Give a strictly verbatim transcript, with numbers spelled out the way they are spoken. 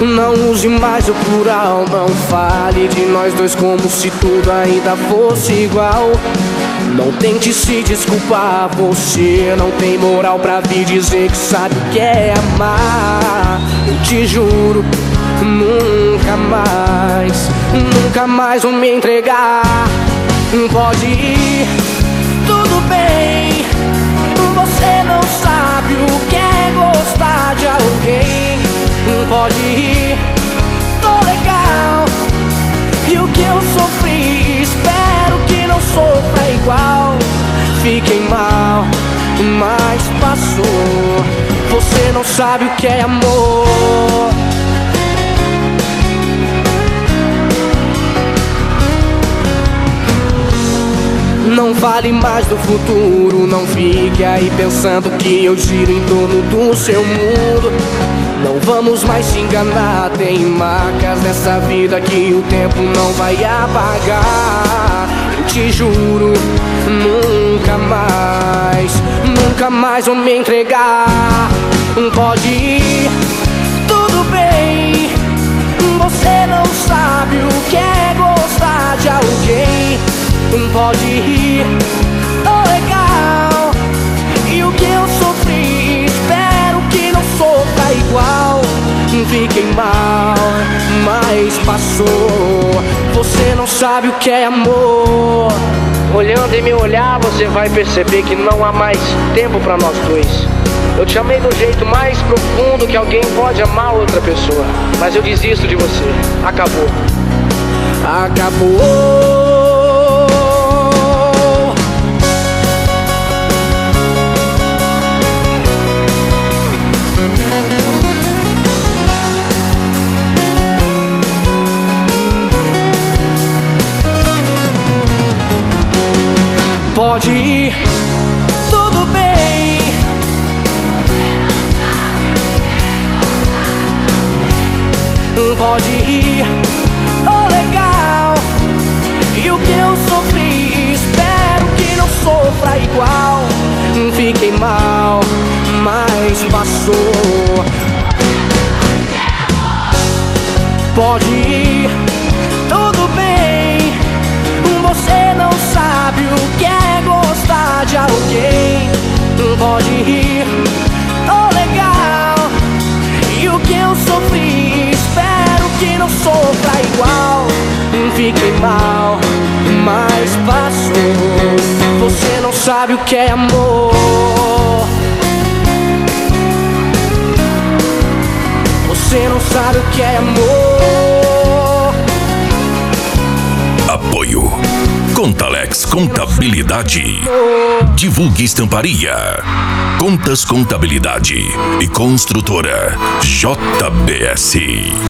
Não use mais o plural, não fale de nós dois como se tudo ainda fosse igual. Não tente se desculpar, você não tem moral pra vir dizer que sabe o que é amar. Eu te juro, nunca mais, nunca mais vou me entregar. Pode ir, tudo bem, você não sabe o que é gostar de alguém. Pode ir, tô legal, e o que eu sofri, espero que não sofra igual. Fiquei mal, mas passou, você não sabe o que é amor. Não fale mais do futuro, não fique aí pensando que eu giro em torno do seu mundo. Não vamos mais se enganar, tem marcas nessa vida que o tempo não vai apagar. Eu te juro, nunca mais, nunca mais vou me entregar. Pode ir, tudo bem, você não sabe o que é gostar de alguém. Pode ir, tô legal, e o que eu sofri, espero que não sofra igual. Fiquei mal, mas passou, você não sabe o que é amor. Olhando em meu olhar, você vai perceber que não há mais tempo pra nós dois. Eu te amei do jeito mais profundo que alguém pode amar outra pessoa, mas eu desisto de você, acabou. Acabou. Pode ir, tudo bem, pode ir, tô legal, e o que eu sofri, espero que não sofra igual. Fiquei mal, mas passou. Pode ir, tudo bem, você não sabe o que é gostar de alguém. Pode ir, tô legal, e o que eu sofri, espero que não sofra igual. Fiquei mal, mas passou, você não sabe o que é amor. Você não sabe o que é amor. Apoio Contalex Contabilidade. Divulgue Estamparia. Contas Contabilidade e Construtora J B S.